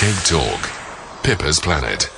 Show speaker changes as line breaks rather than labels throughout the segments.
Big Talk. Pippa's Planet.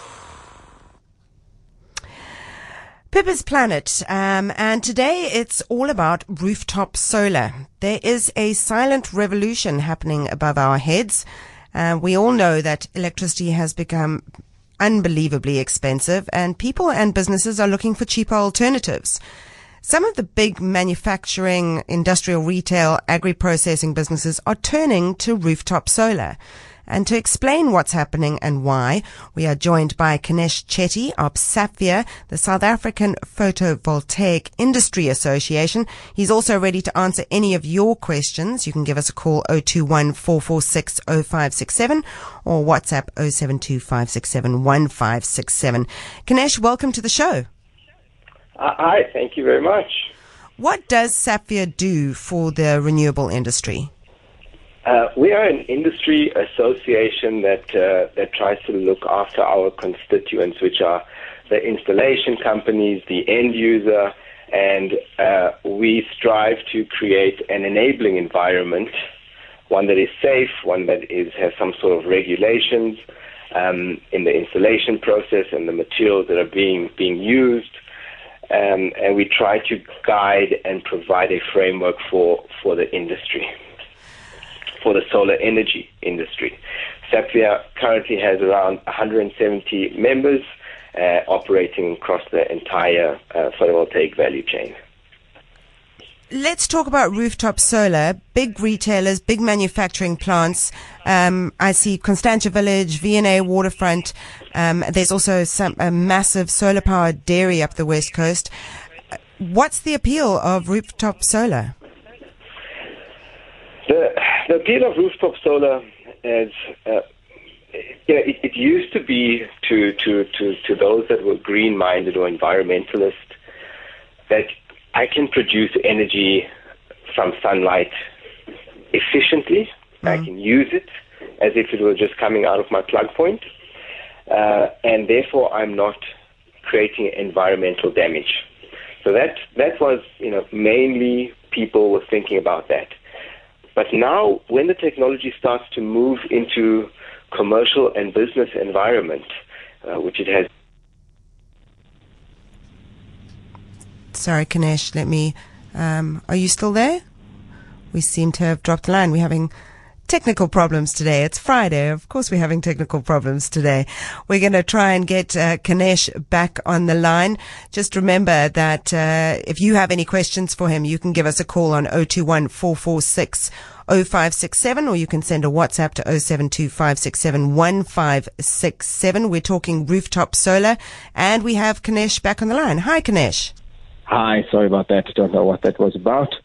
Pippa's Planet, and today it's all about rooftop solar. There is a silent revolution happening above our heads. We all know that electricity has become unbelievably expensive, and people and businesses are looking for cheaper alternatives. Some of the big manufacturing, industrial, retail, agri-processing businesses are turning to rooftop solar. And to explain what's happening and why, we are joined by Kanesh Chetty of SAPHIR, the South African Photovoltaic Industry Association. He's also ready to answer any of your questions. You can give us a call 021 446 0567 or WhatsApp 072 567 1567. Kanesh, welcome to the show.
Hi, thank you very much.
What does SAPHIR do for the renewable industry?
We are an industry association that tries to look after our constituents, which are the installation companies, the end user, and we strive to create an enabling environment, one that is safe, one that has some sort of regulations in the installation process and the materials that are being used. And we try to guide and provide a framework for the industry, for the solar energy industry. SAPHIR currently has around 170 members operating across the entire photovoltaic value chain.
Let's talk about rooftop solar. Big retailers, big manufacturing plants. I see Constantia Village, V&A Waterfront. There's also a massive solar-powered dairy up the West Coast. What's the appeal of rooftop solar?
The appeal of rooftop solar is, it used to be to those that were green-minded or environmentalists that I can produce energy from sunlight efficiently. I can use it as if it were just coming out of my plug point, and therefore I'm not creating environmental damage. So that was, mainly people were thinking about that. But now, when the technology starts to move into commercial and business environment, which it has.
Sorry, Kanesh, are you still there? We seem to have dropped the line. We're having technical problems today. It's Friday. Of course we're having technical problems today. We're going to try and get Kanesh back on the line. Just remember that if you have any questions for him, you can give us a call on 021 446 0567 or you can send a WhatsApp to 072 567 1567. We're talking rooftop solar and we have Kanesh back on the line. Hi, Kanesh.
Hi, sorry about that. Don't know what that was about.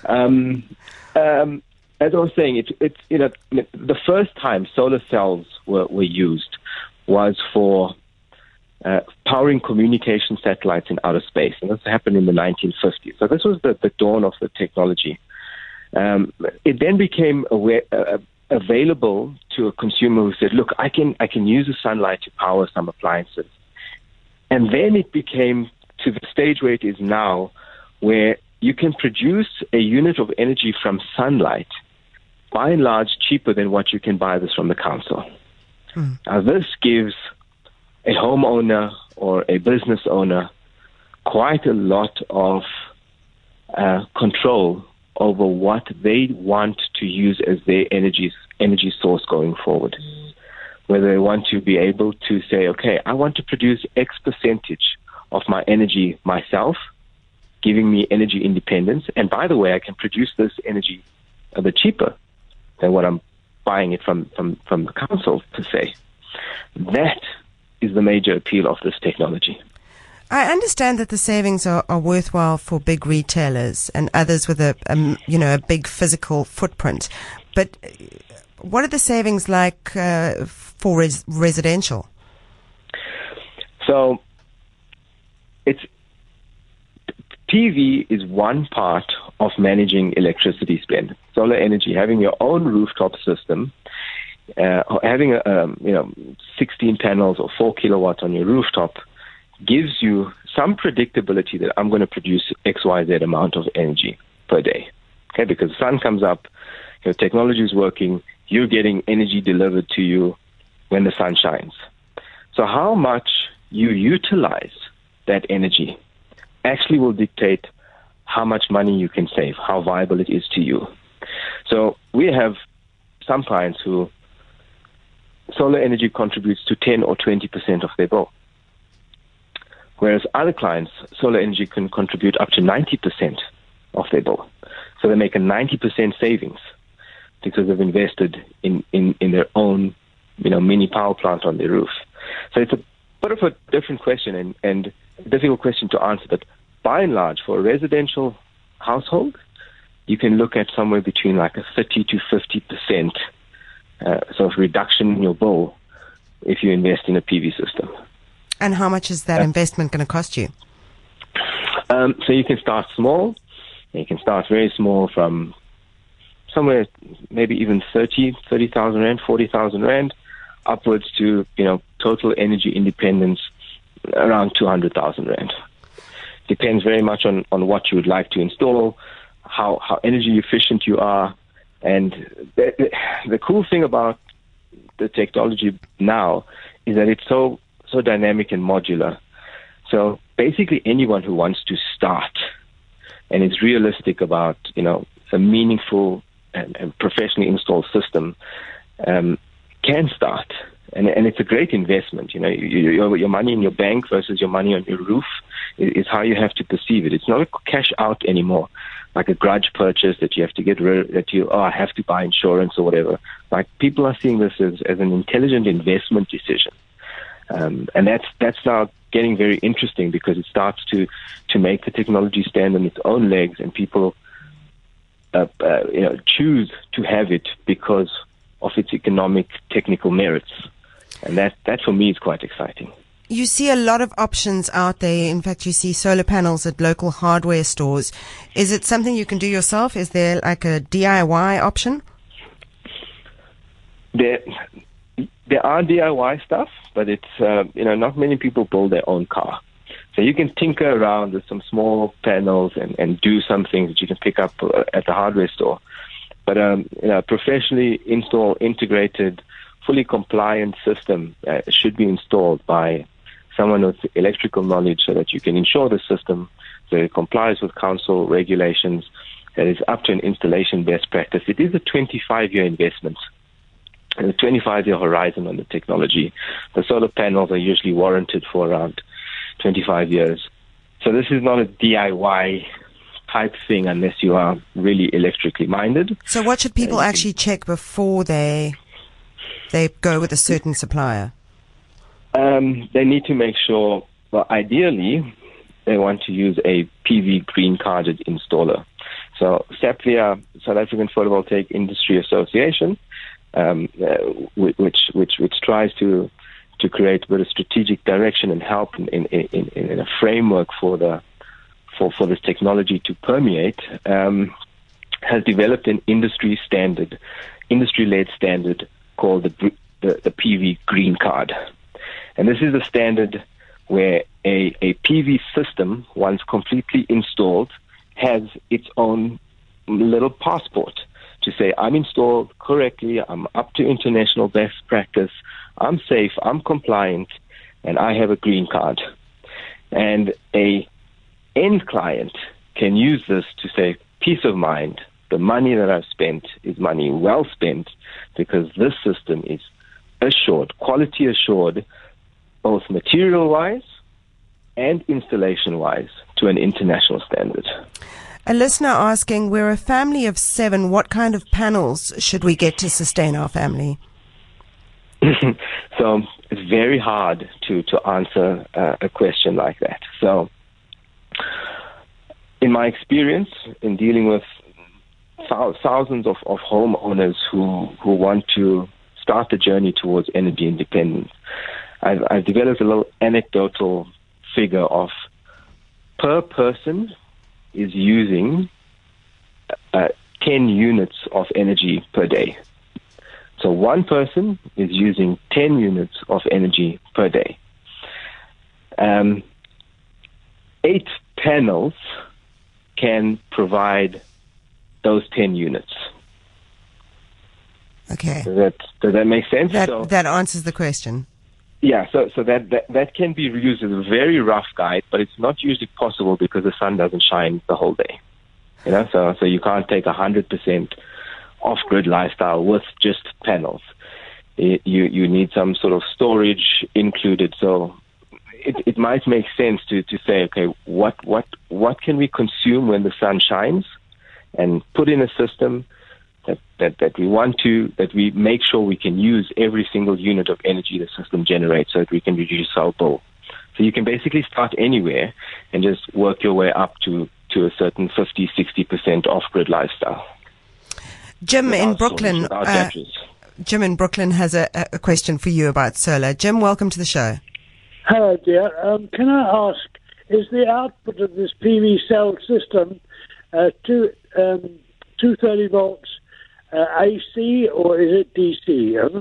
As I was saying, it's the first time solar cells were used was for powering communication satellites in outer space, and this happened in the 1950s. So this was the dawn of the technology. It then became available to a consumer who said, "Look, I can use the sunlight to power some appliances," and then it became to the stage where it is now, where you can produce a unit of energy from sunlight, by and large, cheaper than what you can buy this from the council. Now, this gives a homeowner or a business owner quite a lot of control over what they want to use as their energy source going forward. Whether they want to be able to say, okay, I want to produce X percentage of my energy myself, giving me energy independence. And by the way, I can produce this energy a bit cheaper than what I'm buying it from the council, per se. That is the major appeal of this technology.
I understand that the savings are worthwhile for big retailers and others with a big physical footprint. But what are the savings like for residential?
So PV is one part of managing electricity spend. Solar energy, having your own rooftop system, having 16 panels or 4 kilowatts on your rooftop gives you some predictability that I'm going to produce XYZ amount of energy per day. Okay, because the sun comes up, your technology is working, you're getting energy delivered to you when the sun shines. So how much you utilize that energy actually will dictate how much money you can save, how viable it is to you. So we have some clients who solar energy contributes to 10 or 20% of their bill. Whereas other clients, solar energy can contribute up to 90% of their bill. So they make a 90% savings because they've invested in their own, mini power plant on their roof. So it's a bit of a different question and a difficult question to answer. But by and large, for a residential household, you can look at somewhere between like a 30 to 50% sort of reduction in your bill if you invest in a PV system.
And how much is that investment going to cost you?
So you can start small. You can start very small from somewhere maybe even 30,000 Rand, 40,000 Rand, upwards to, total energy independence around 200,000 Rand. Depends very much on what you would like to install, how energy efficient you are. And the cool thing about the technology now is that it's so dynamic and modular. So basically anyone who wants to start and is realistic about, a meaningful and professionally installed system can start. And it's a great investment. Your money in your bank versus your money on your roof is how you have to perceive it. It's not a cash out anymore, like a grudge purchase that you have to get rid of, I have to buy insurance or whatever. Like people are seeing this as an intelligent investment decision. And that's now getting very interesting because it starts to make the technology stand on its own legs, and people choose to have it because of its economic technical merits. And that for me is quite exciting.
You see a lot of options out there. In fact, you see solar panels at local hardware stores. Is it something you can do yourself? Is there like a DIY option?
There are DIY stuff, but it's, not many people build their own car. So you can tinker around with some small panels and do some things that you can pick up at the hardware store. But, professionally installed, integrated, fully compliant system should be installed by someone with electrical knowledge so that you can ensure the system that it complies with council regulations, that is up to an installation best practice. It is a 25-year investment and a 25-year horizon on the technology. The solar panels are usually warranted for around 25 years. So this is not a DIY type thing unless you are really electrically minded.
So what should people actually check before they go with a certain supplier?
They need to make sure, well, ideally, they want to use a PV green carded installer. So SAPVIA, South African Photovoltaic Industry Association, which tries to create a bit of strategic direction and help in a framework for this technology to permeate, has developed an industry-led standard called the PV Green Card. And this is a standard where a PV system, once completely installed, has its own little passport to say, I'm installed correctly, I'm up to international best practice, I'm safe, I'm compliant, and I have a green card. And a end client can use this to say, peace of mind, the money that I've spent is money well spent because this system is assured, quality assured, both material-wise and installation-wise to an international standard.
A listener asking, we're a family of 7. What kind of panels should we get to sustain our family?
So it's very hard to answer a question like that. So in my experience in dealing with thousands of homeowners who want to start the journey towards energy independence, I've developed a little anecdotal figure of per person is using 10 units of energy per day. So one person is using 10 units of energy per day. 8 panels can provide those 10 units.
Okay.
Does that make sense?
That answers the question.
Yeah, so that can be used as a very rough guide, but it's not usually possible because the sun doesn't shine the whole day. So you can't take 100% off-grid lifestyle with just panels. You need some sort of storage included. So it might make sense to say, okay, what can we consume when the sun shines, and put in a system that we make sure we can use every single unit of energy the system generates, so that we can reduce our bill. So you can basically start anywhere and just work your way up to a certain 50-60% off-grid lifestyle.
Jim in Brooklyn. Jim in Brooklyn has a question for you about solar. Jim, welcome to the show.
Hello, dear. Can I ask, is the output of this PV cell system 230 volts AC, or is it DC?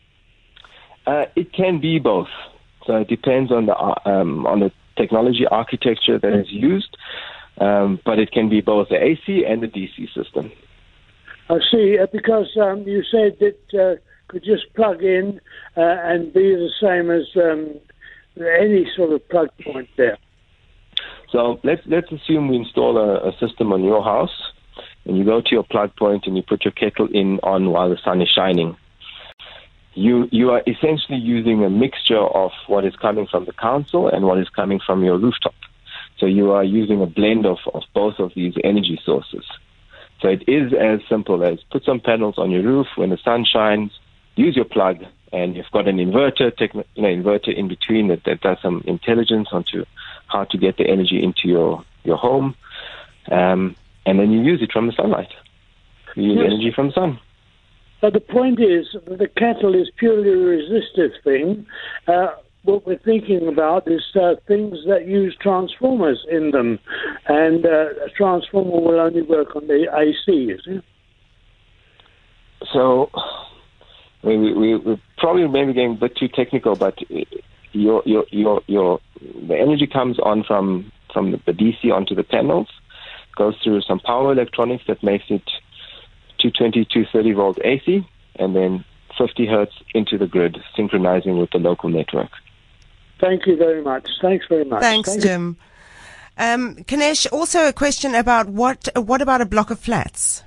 It can be both. So it depends on the technology architecture that is used, but it can be both the AC and the DC system.
I see, because you said that could just plug in and be the same as any sort of plug point there.
So let's assume we install a system on your house, and you go to your plug point and you put your kettle on while the sun is shining. You are essentially using a mixture of what is coming from the council and what is coming from your rooftop. So you are using a blend of both of these energy sources. So it is as simple as put some panels on your roof when the sun shines, use your plug, and you've got an inverter in between that does some intelligence onto how to get the energy into your home. And then you use it from the sunlight. You use energy from the sun.
But the point is that the kettle is purely a resistive thing. What we're thinking about is things that use transformers in them. And a transformer will only work on the AC, you see?
So we're probably maybe getting a bit too technical, but the energy comes on from the DC onto the panels, goes through some power electronics that makes it 220, 230 volt AC, and then 50 hertz into the grid, synchronizing with the local network.
Thank you very much. Thanks very much.
Thanks, Jim. Kanesh, also a question about what about a block of flats?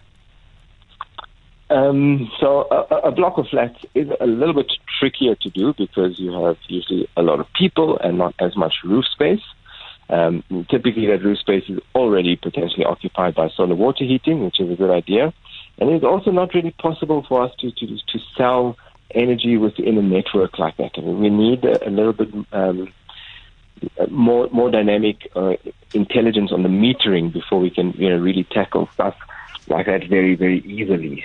So a block of flats is a little bit trickier to do because you have usually a lot of people and not as much roof space. Typically, that roof space is already potentially occupied by solar water heating, which is a good idea. And it's also not really possible for us to sell energy within a network like that. I mean, we need a little bit more dynamic intelligence on the metering before we can really tackle stuff like that very, very easily.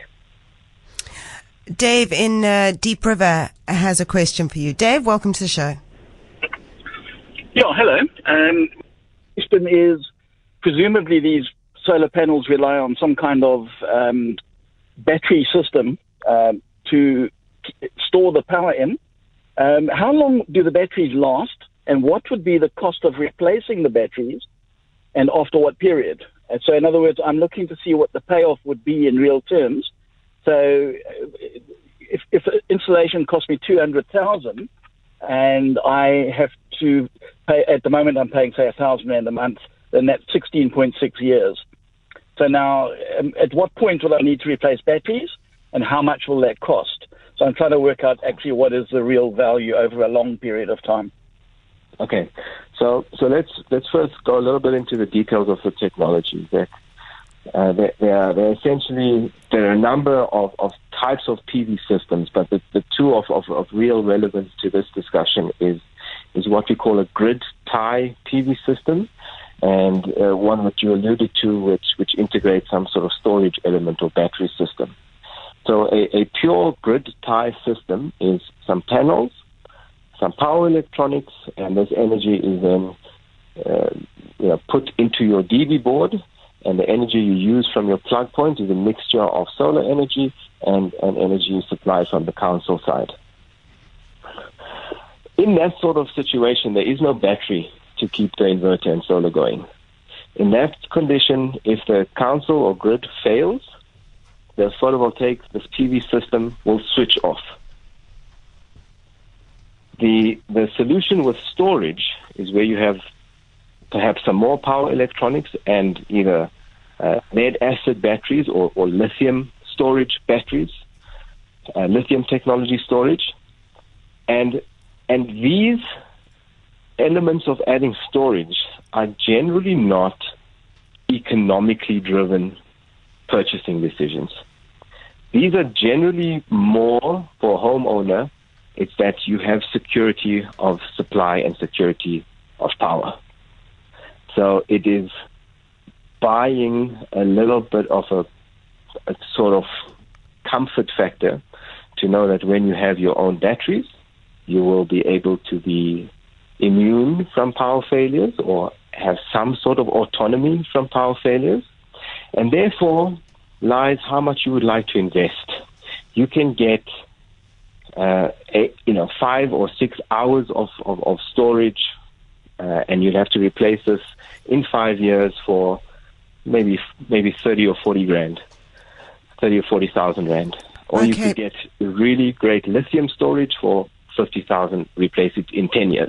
Dave in Deep River has a question for you. Dave, welcome to the show.
Yeah, hello. Question is, presumably these solar panels rely on some kind of battery system to store the power in. How long do the batteries last, and what would be the cost of replacing the batteries, and after what period? And so in other words, I'm looking to see what the payoff would be in real terms. So if installation costs me $200,000 and I have to pay, at the moment I'm paying, say, $1,000 a month, then that's 16.6 years. So now, at what point will I need to replace batteries, and how much will that cost? So I'm trying to work out actually what is the real value over a long period of time.
Okay, so let's first go a little bit into the details of the technology. There are a number of types of PV systems, but the two of real relevance to this discussion is what we call a grid tie PV system, and one that you alluded to, which integrates some sort of storage element or battery system. So a pure grid tie system is some panels, some power electronics, and this energy is then put into your DB board, and the energy you use from your plug point is a mixture of solar energy and energy supplied from the council side. In that sort of situation, there is no battery to keep the inverter and solar going. In that condition, if the council or grid fails, the photovoltaic, this PV system will switch off. The solution with storage is where you have perhaps some more power electronics and either lead acid batteries or lithium storage batteries, lithium technology storage, and these elements of adding storage are generally not economically driven purchasing decisions. These are generally more for a homeowner. It's that you have security of supply and security of power. So it is buying a little bit of a sort of comfort factor to know that when you have your own batteries, you will be able to be immune from power failures or have some sort of autonomy from power failures. And therefore lies how much you would like to invest. You can get 5 or 6 hours of storage, and you'd have to replace this in 5 years for maybe 30 or 40 grand, 30 or 40,000 rand. Or you could get really great lithium storage for 50,000, replace it in 10 years.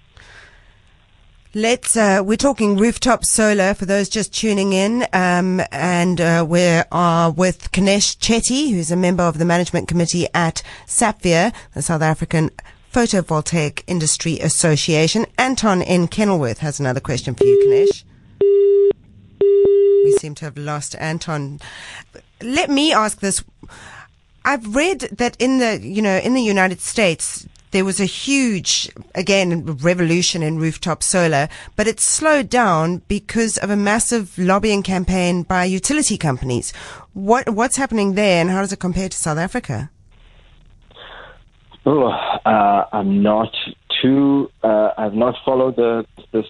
We're talking rooftop solar for those just tuning in, and we are with Kanesh Chetty, who's a member of the management committee at SAPVIA, the South African Photovoltaic Industry Association. Anton in Kenilworth has another question for you, Kanesh. We seem to have lost Anton. Let me ask this. I've read that in the United States, there was a huge, again, revolution in rooftop solar, but it slowed down because of a massive lobbying campaign by utility companies. What's happening there, and how does it compare to South Africa?
I'm not too. I've not followed the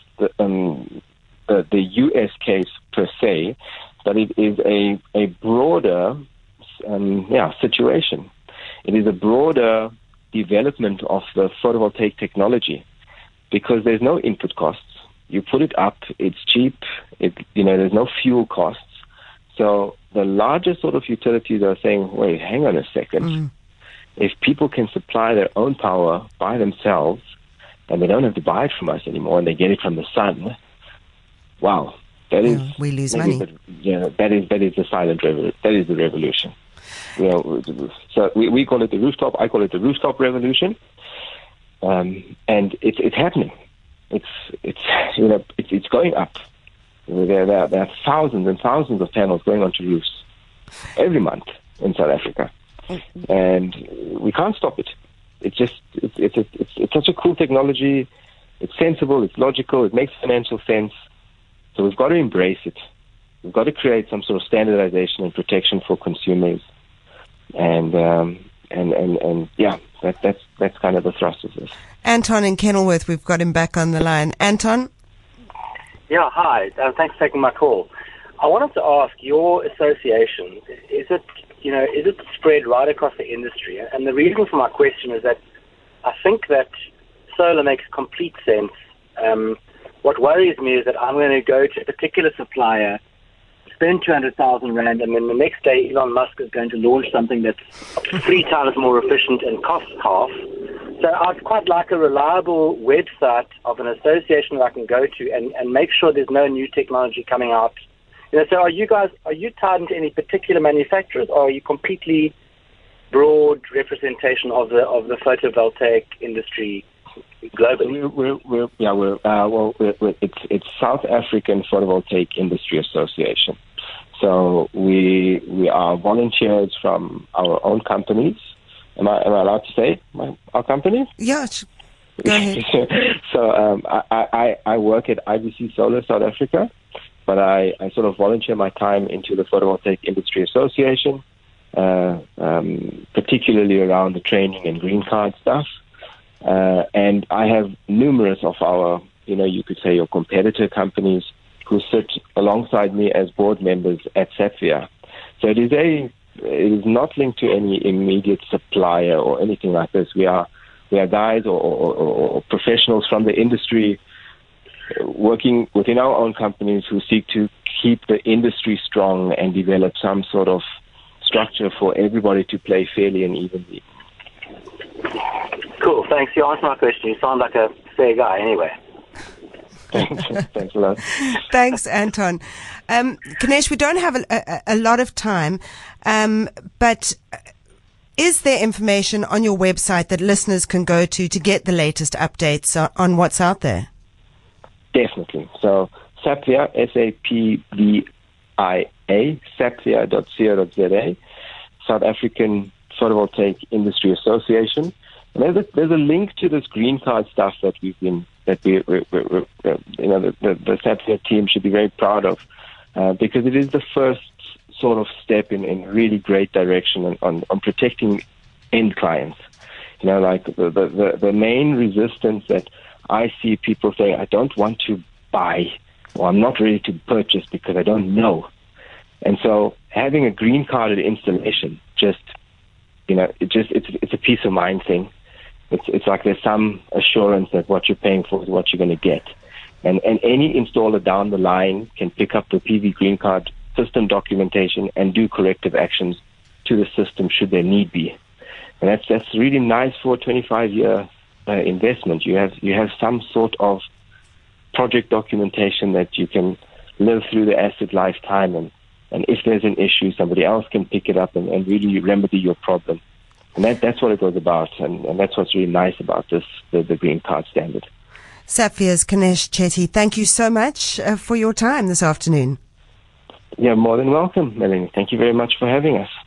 U.S. case per se, but it is a broader situation. It is a broader development of the photovoltaic technology because there's no input costs. You put it up, it's cheap, there's no fuel costs. So the larger sort of utilities are saying, wait, hang on a second. If people can supply their own power by themselves and they don't have to buy it from us anymore and they get it from the sun, wow, that is...
we lose money.
That is the silent revolution. That is the revolution. So we call it the rooftop. I call it the rooftop revolution, and it's happening. It's going up. There are thousands and thousands of panels going onto roofs every month in South Africa, and we can't stop it. It's such a cool technology. It's sensible. It's logical. It makes financial sense. So we've got to embrace it. We've got to create some sort of standardization and protection for consumers. And that's kind of the thrust of this.
Anton in Kenilworth, we've got him back on the line. Anton?
Yeah, hi. Thanks for taking my call. I wanted to ask, your association, is it spread right across the industry? And the reason for my question is that I think that solar makes complete sense. What worries me is that I'm going to go to a particular supplier, spend 200,000 rand, and then the next day Elon Musk is going to launch something that's 3 times more efficient and costs half. So I'd quite like a reliable website of an association that I can go to and make sure there's no new technology coming out. So are you tied into any particular manufacturers, or are you completely broad representation of the photovoltaic industry globally?
It's South African Photovoltaic Industry Association. So we are volunteers from our own companies. Am I allowed to say our companies?
Yeah, go ahead.
So I work at IBC Solar South Africa, but I sort of volunteer my time into the Photovoltaic Industry Association, particularly around the training and green card stuff. And I have numerous of our, you could say your competitor companies who sit alongside me as board members at SAPVIA. So it is not linked to any immediate supplier or anything like this. We are guys or professionals from the industry working within our own companies who seek to keep the industry strong and develop some sort of structure for everybody to play fairly and evenly.
Cool, thanks. You answered my question. You sound like a fair guy anyway.
Thanks a lot.
Thanks, Anton. Kanesh, we don't have a lot of time, but is there information on your website that listeners can go to get the latest updates on what's out there?
Definitely. So SAPVIA, SAPVIA, sapvia.co.za, South African Photovoltaic Industry Association. And there's a link to this green card stuff that the SAPVIA team should be very proud of, because it is the first sort of step in really great direction on protecting end clients. Like the main resistance that I see people saying, I don't want to buy, or I'm not ready to purchase because I don't know. And so having a green carded installation it's a peace of mind thing. It's like there's some assurance that what you're paying for is what you're going to get. And any installer down the line can pick up the PV green card system documentation and do corrective actions to the system should there need be. And that's really nice for a 25-year investment. You have some sort of project documentation that you can live through the asset lifetime, and if there's an issue, somebody else can pick it up and really remedy your problem. And that's what it was about, and that's what's really nice about the green card standard.
SAPVIA's Kanesh Chetty, thank you so much for your time this afternoon.
You're more than welcome, Melanie. Thank you very much for having us.